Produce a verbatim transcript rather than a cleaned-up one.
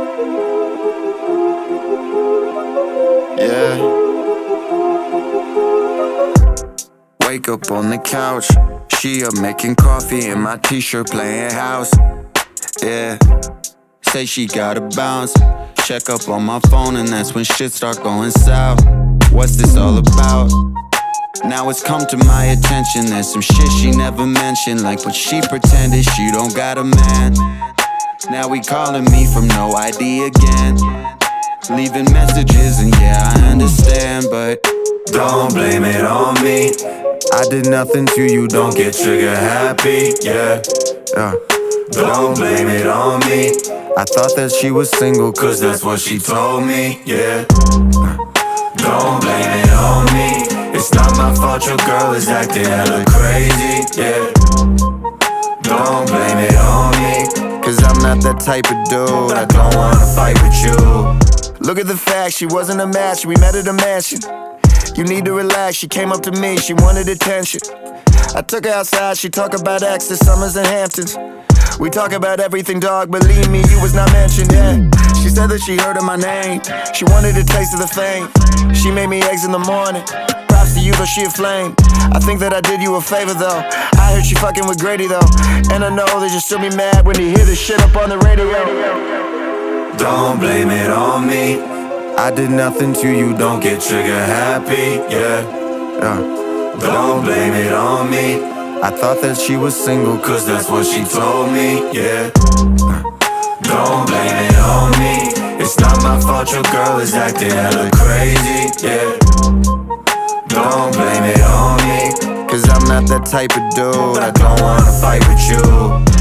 Yeah. Wake up on the couch, she up making coffee in my t-shirt playing house. Yeah. Say she gotta bounce. Check up on my phone and that's when shit start going south. What's this all about? Now it's come to my attention, there's some shit she never mentioned, like what she pretended she don't got a man. Now we calling me from no I D again, leaving messages and yeah I understand, but don't blame it on me. I did nothing to you, don't get trigger happy, yeah. uh, Don't blame it on me. I thought that she was single cause that's what she told me, yeah. uh, Don't blame it on me. It's not my fault your girl is acting hella crazy, yeah. Don't blame it on me, cause I'm not that type of dude. I don't wanna fight with you. Look at the fact, she wasn't a match, we met at a mansion. You need to relax, she came up to me, she wanted attention. I took her outside, she talk about exes, summers and Hamptons. We talk about everything, dog, believe me, you was not mentioned, yeah. She said that she heard of my name, she wanted a taste of the fame. She made me eggs in the morning, props to you though she a flame. I think that I did you a favor though, I heard she fucking with Grady though. And I know that you'll still be mad when you hear this shit up on the radio. Don't blame it on me. I did nothing to you, don't get trigger happy, yeah. uh, Don't blame it on me. I thought that she was single cause that's what she told me, yeah. uh, Don't blame it on me. It's not my fault your girl is acting hella crazy, yeah. Don't blame it on me, cause I'm not that type of dude. I don't wanna fight with you.